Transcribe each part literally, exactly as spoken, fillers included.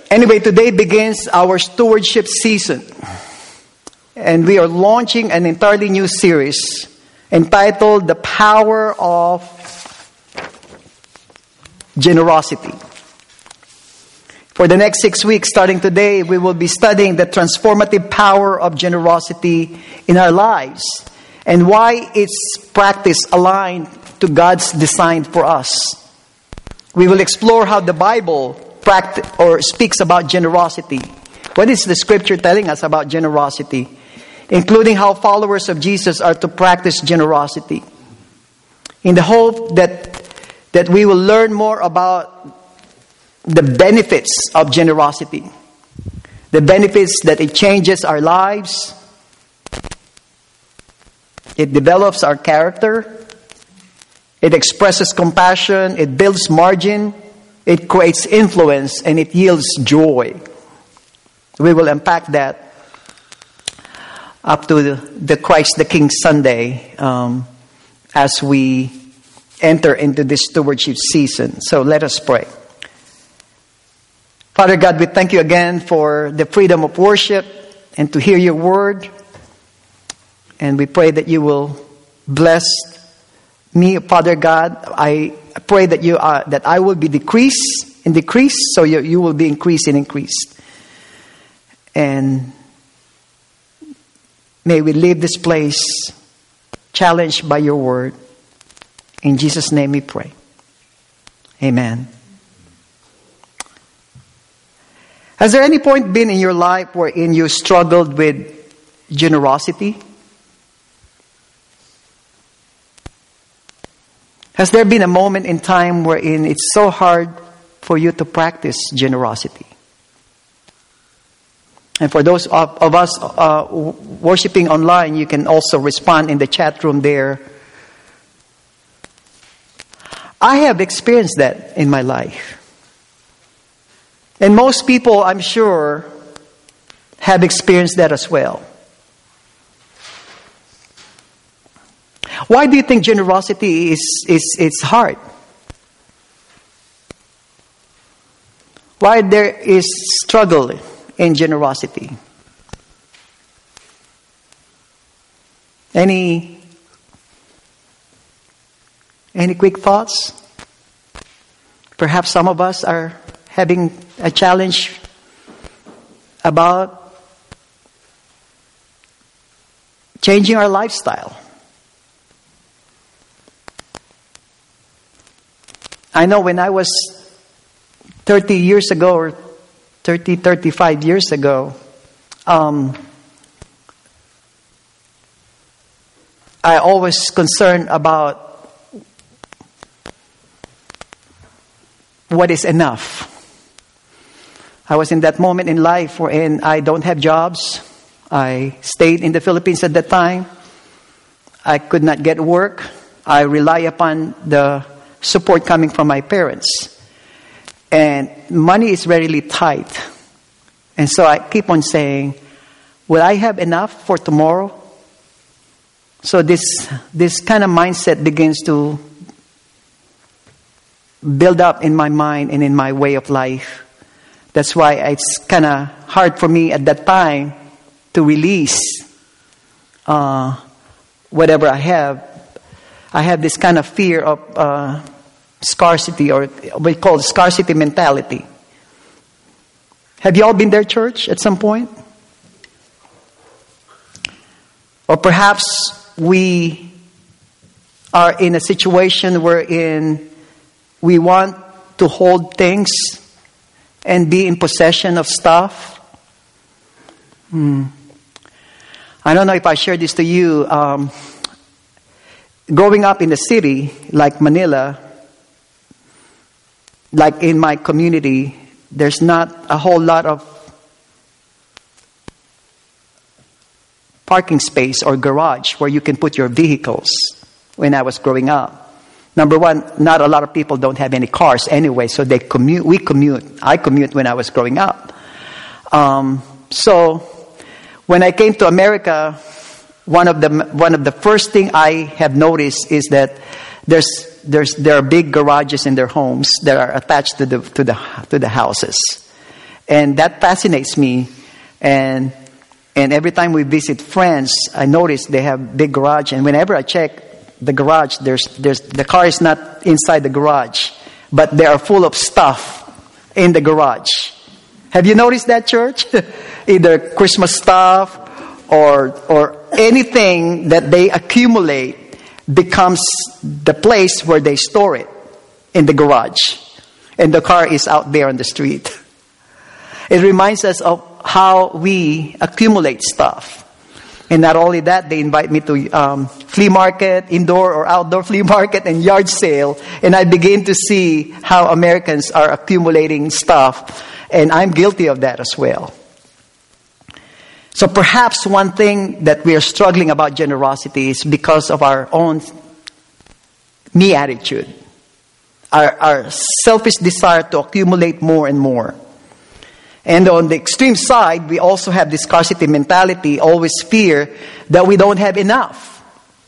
Anyway, today begins our stewardship season. And we are launching an entirely new series entitled The Power of Generosity. For the next six weeks, starting today, we will be studying the transformative power of generosity in our lives and why its practice aligned to God's design for us. We will explore how the Bible practice or speaks about generosity. What is the scripture telling us about generosity? Including how followers of Jesus are to practice generosity. In the hope that, that we will learn more about the benefits of generosity. The benefits that it changes our lives. It develops our character. It expresses compassion. It builds margin. It creates influence. And it yields joy. We will unpack that up to the, the Christ the King Sunday um, as we enter into this stewardship season. So let us pray. Father God, we thank you again for the freedom of worship and to hear your word. And we pray that you will bless me, Father God. I pray that you are, that I will be decreased and decreased, so you, you will be increased and increased. And may we leave this place challenged by your word. In Jesus' name we pray. Amen. Has there any point been in your life wherein you struggled with generosity? Has there been a moment in time wherein it's so hard for you to practice generosity? And for those of, of us uh, worshiping online, you can also respond in the chat room there. I have experienced that in my life. And most people, I'm sure, have experienced that as well. Why do you think generosity is, is it's hard? Why there is struggle in generosity? Any any quick thoughts? Perhaps some of us are having a challenge about changing our lifestyle. I know when I was thirty years ago or thirty, thirty-five years ago, um, I always concerned about what is enough. I was in that moment in life wherein I don't have jobs. I stayed in the Philippines at that time. I could not get work. I rely upon the support coming from my parents. And money is really tight. And so I keep on saying, will I have enough for tomorrow? So this this kind of mindset begins to build up in my mind and in my way of life. That's why it's kind of hard for me at that time to release uh, whatever I have. I have this kind of fear of uh, scarcity, or what we call scarcity mentality. Have you all been there, church, at some point? Or perhaps we are in a situation wherein we want to hold things and be in possession of stuff. Hmm. I don't know if I shared this to you. Um, growing up in the city, like Manila, like in my community, there's not a whole lot of parking space or garage where you can put your vehicles when I was growing up. Number one, not a lot of people don't have any cars anyway, so they commute. We commute. I commute when I was growing up. Um, so when I came to America, one of the one of the first thing I have noticed is that there's there's there are big garages in their homes that are attached to the to the to the houses, And that fascinates me. And and every time we visit friends, I notice they have big garage. And whenever I check the garage, there's there's the car is not inside the garage, but they are full of stuff in the garage. Have you noticed that, church? Either Christmas stuff or or anything that they accumulate becomes the place where they store it, in the garage. And the car is out there on the street. It reminds us of how we accumulate stuff. And not only that, they invite me to um, flea market, indoor or outdoor flea market and yard sale. And I begin to see how Americans are accumulating stuff. And I'm guilty of that as well. So perhaps one thing that we are struggling about generosity is because of our own me attitude. Our, our selfish desire to accumulate more and more. And on the extreme side, we also have this scarcity mentality, always fear that we don't have enough.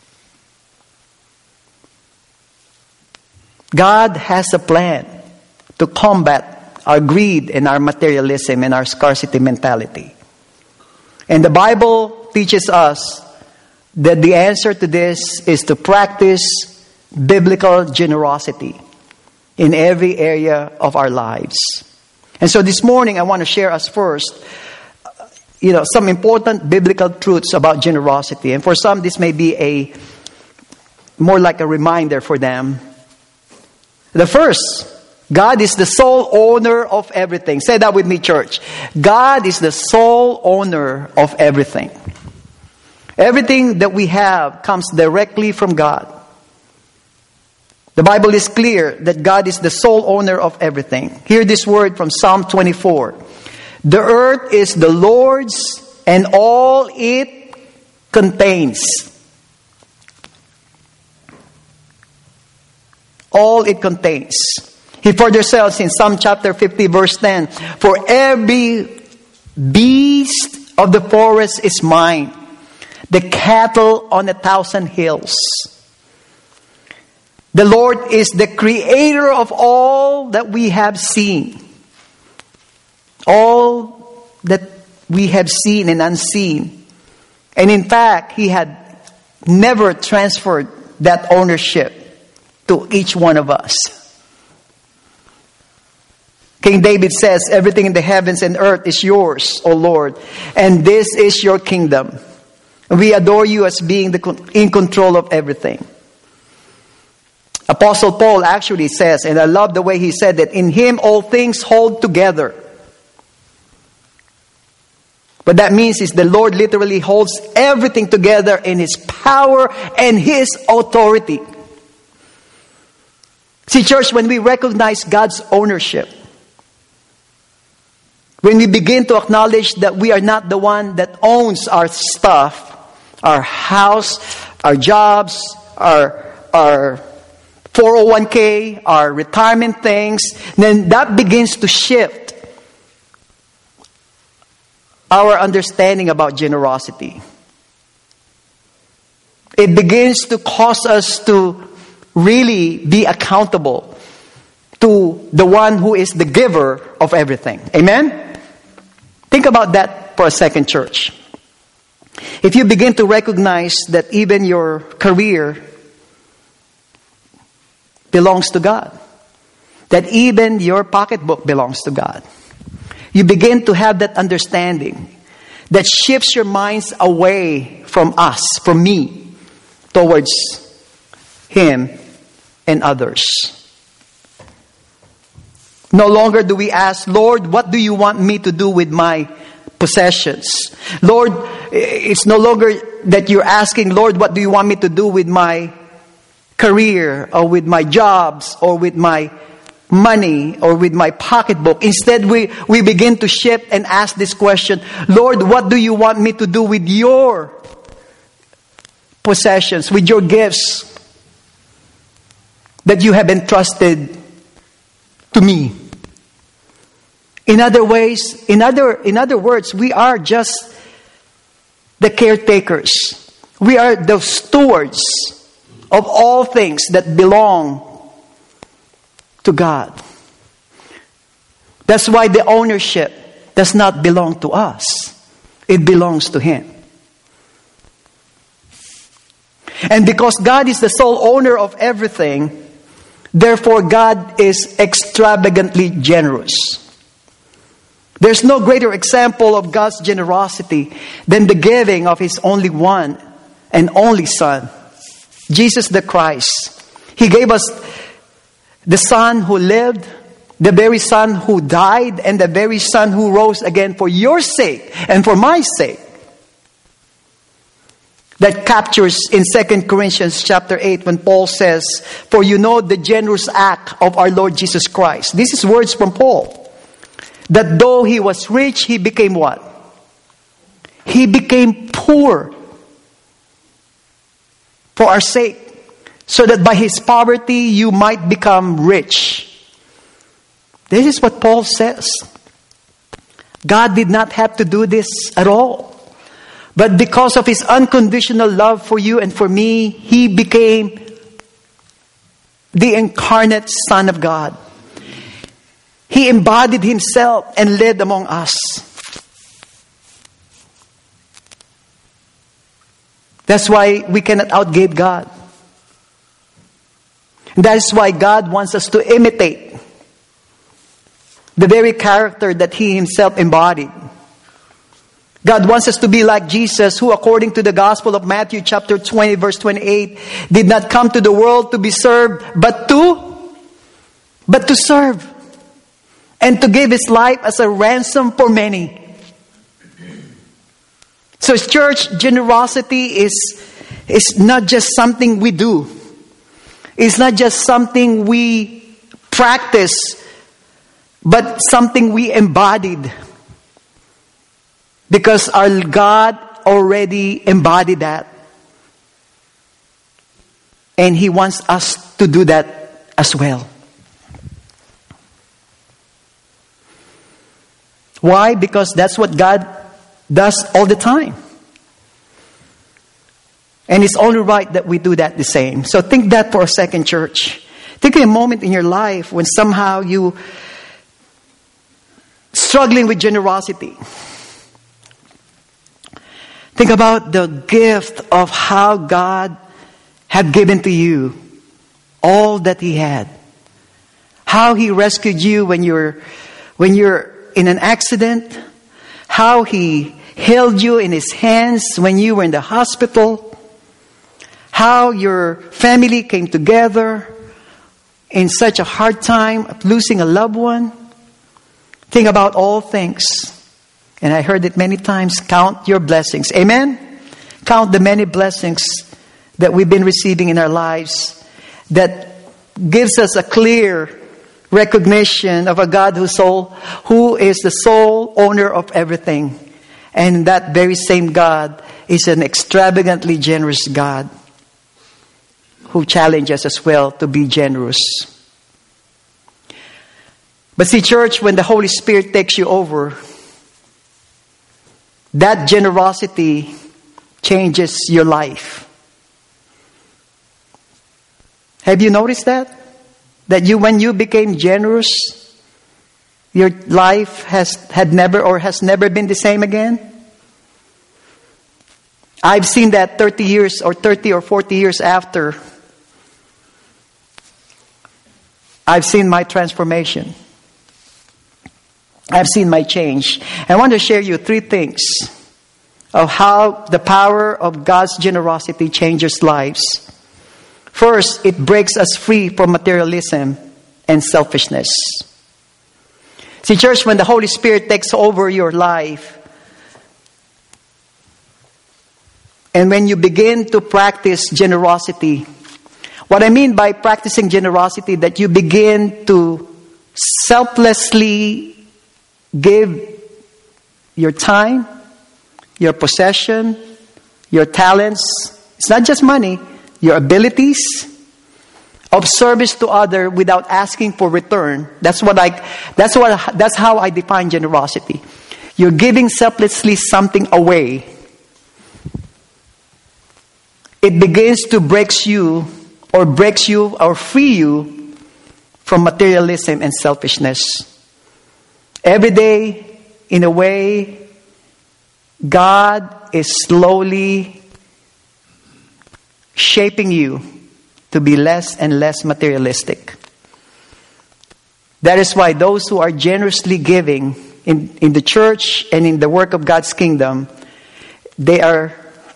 God has a plan to combat our greed and our materialism and our scarcity mentality. And the Bible teaches us that the answer to this is to practice biblical generosity in every area of our lives. And so this morning, I want to share us first, you know, some important biblical truths about generosity. And for some, this may be a more like a reminder for them. The first, God is the sole owner of everything. Say that with me, church. God is the sole owner of everything. Everything that we have comes directly from God. The Bible is clear that God is the sole owner of everything. Hear this word from Psalm twenty-four. The earth is the Lord's and all it contains. All it contains. He further says in Psalm chapter fifty verse ten, for every beast of the forest is mine, the cattle on a thousand hills. The Lord is the creator of all that we have seen. All that we have seen and unseen. And in fact, He had never transferred that ownership to each one of us. King David says, everything in the heavens and earth is yours, O Lord, and this is your kingdom. We adore you as being the, in control of everything. Apostle Paul actually says, and I love the way he said that, in Him all things hold together. What that means is the Lord literally holds everything together in His power and His authority. See, church, when we recognize God's ownership, when we begin to acknowledge that we are not the one that owns our stuff, our house, our jobs, our our four oh one k, our retirement things, then that begins to shift our understanding about generosity. It begins to cause us to really be accountable to the one who is the giver of everything. Amen? Think about that for a second, church. If you begin to recognize that even your career belongs to God, that even your pocketbook belongs to God, you begin to have that understanding that shifts your minds away from us, from me, towards Him and others. No longer do we ask, Lord, what do you want me to do with my possessions? Lord, it's no longer that you're asking, Lord, what do you want me to do with my career or with my jobs or with my money or with my pocketbook. Instead, we, we begin to shift and ask this question, Lord, what do you want me to do with your possessions, with your gifts that you have entrusted to me? In other ways, in other, in other words, we are just the caretakers. We are the stewards of all things that belong to God. That's why the ownership does not belong to us. It belongs to Him. And because God is the sole owner of everything, therefore God is extravagantly generous. There's no greater example of God's generosity than the giving of His only one and only Son, Jesus the Christ. He gave us the Son who lived, the very Son who died, and the very Son who rose again for your sake and for my sake. That captures in Second Corinthians chapter eight when Paul says, "For you know the generous act of our Lord Jesus Christ." This is words from Paul. That though He was rich, He became what? He became poor for our sake, so that by His poverty you might become rich. This is what Paul says. God did not have to do this at all. But because of His unconditional love for you and for me, He became the incarnate Son of God. He embodied Himself and lived among us. That's why we cannot outgive God. That is why God wants us to imitate the very character that He Himself embodied. God wants us to be like Jesus, who according to the Gospel of Matthew chapter twenty verse twenty-eight, did not come to the world to be served, but to, but to serve. And to give His life as a ransom for many. So church, generosity is, is not just something we do. It's not just something we practice, but something we embodied. Because our God already embodied that. And He wants us to do that as well. Why? Because that's what God does all the time. And it's only right that we do that the same. So think that for a second, church. Think of a moment in your life when somehow you struggling with generosity. Think about the gift of how God had given to you all that He had. How He rescued you when you're when you're in an accident. How He held you in His hands when you were in the hospital. How your family came together in such a hard time of losing a loved one. Think about all things. And I heard it many times, count your blessings. Amen? Count the many blessings that we've been receiving in our lives that gives us a clear recognition of a God who, soul, who is the sole owner of everything. And that very same God is an extravagantly generous God who challenges us as well to be generous. But see, church, when the Holy Spirit takes you over, that generosity changes your life. Have you noticed that? That you, when you became generous, your life has had never or has never been the same again? I've seen that thirty years or thirty or forty years after. I've seen my transformation. I've seen my change. I want to share you three things of how the power of God's generosity changes lives. First, it breaks us free from materialism and selfishness. See, church, when the Holy Spirit takes over your life, and when you begin to practice generosity, what I mean by practicing generosity, that you begin to selflessly give your time, your possession, your talents. It's not just money, your abilities of service to others without asking for return. That's what I. That's what. That's how I define generosity. You're giving selflessly something away. It begins to break you, or breaks you, or free you from materialism and selfishness. Every day, in a way, God is slowly shaping you to be less and less materialistic. That is why those who are generously giving in, in the church and in the work of God's kingdom, they are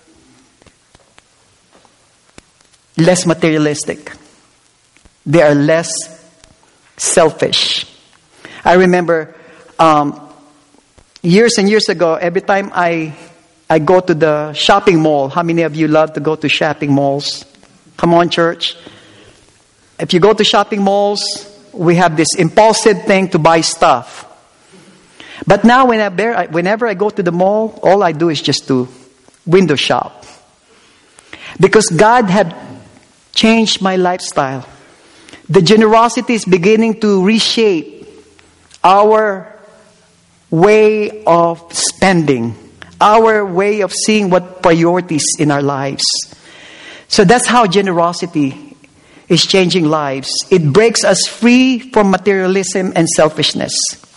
less materialistic. They are less selfish. I remember um, years and years ago, every time I I go to the shopping mall. How many of you love to go to shopping malls? Come on, church. If you go to shopping malls, we have this impulsive thing to buy stuff. But now whenever, whenever I go to the mall, all I do is just to window shop. Because God had changed my lifestyle. The generosity is beginning to reshape our way of spending, our way of seeing what priorities in our lives. So that's how generosity is changing lives. It breaks us free from materialism and selfishness.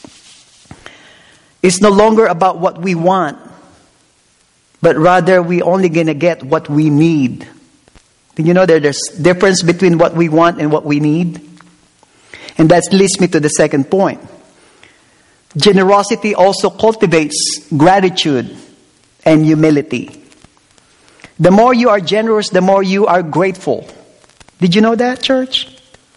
It's no longer about what we want, but rather we only gonna get what we need. You know, there's a difference between what we want and what we need. And that leads me to the second point. Generosity also cultivates gratitude and humility. The more you are generous, the more you are grateful. Did you know that, church?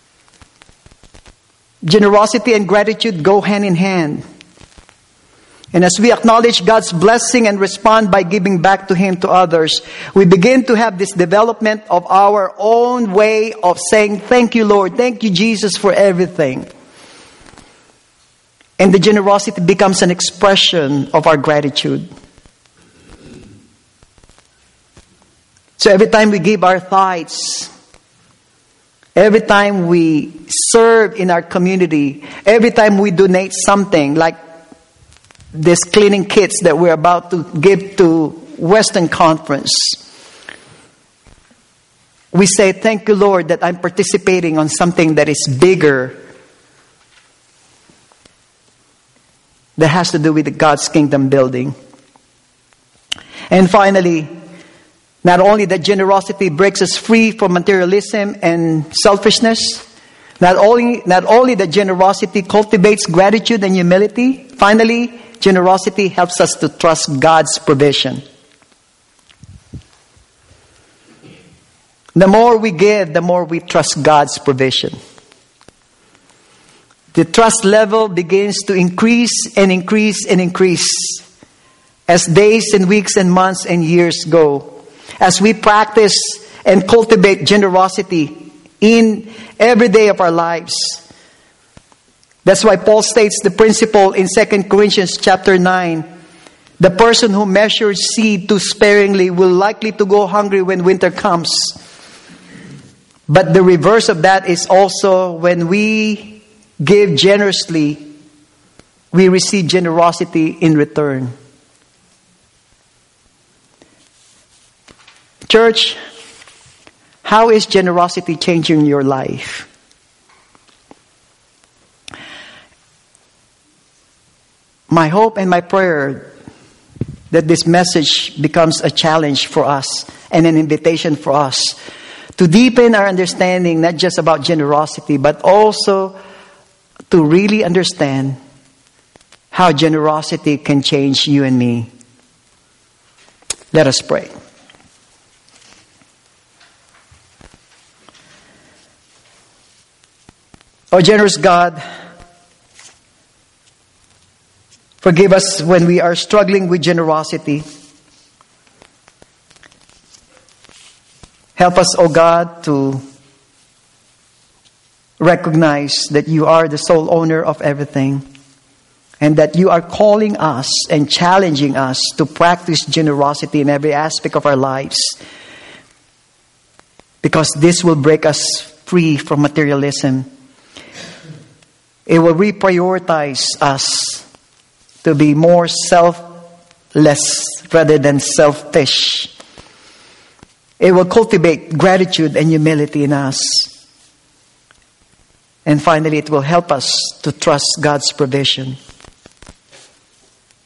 Generosity and gratitude go hand in hand. And as we acknowledge God's blessing and respond by giving back to Him to others, we begin to have this development of our own way of saying, thank you, Lord. Thank you, Jesus, for everything. And the generosity becomes an expression of our gratitude. So every time we give our tithes, every time we serve in our community, every time we donate something like this cleaning kits that we're about to give to Western Conference, we say, thank you, Lord, that I'm participating on something that is bigger, that has to do with God's kingdom building. And finally, not only that generosity breaks us free from materialism and selfishness, not only, not only that generosity cultivates gratitude and humility, finally, generosity helps us to trust God's provision. The more we give, the more we trust God's provision. The trust level begins to increase and increase and increase as days and weeks and months and years go. As we practice and cultivate generosity in every day of our lives. That's why Paul states the principle in Second Corinthians chapter nine. The person who measures seed too sparingly will likely to go hungry when winter comes. But the reverse of that is also when we give generously, we receive generosity in return. Church, how is generosity changing your life? My hope and my prayer that this message becomes a challenge for us and an invitation for us to deepen our understanding, not just about generosity, but also to really understand how generosity can change you and me. Let us pray. Oh, generous God, forgive us when we are struggling with generosity. Help us, oh God, to recognize that you are the sole owner of everything and that you are calling us and challenging us to practice generosity in every aspect of our lives, because this will break us free from materialism. It will reprioritize us to be more selfless rather than selfish. It will cultivate gratitude and humility in us. And finally, it will help us to trust God's provision.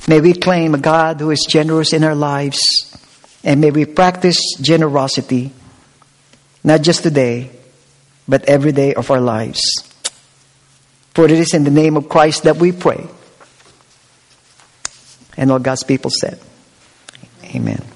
May we claim a God who is generous in our lives, and may we practice generosity, not just today, but every day of our lives. For it is in the name of Christ that we pray. And all God's people said, Amen.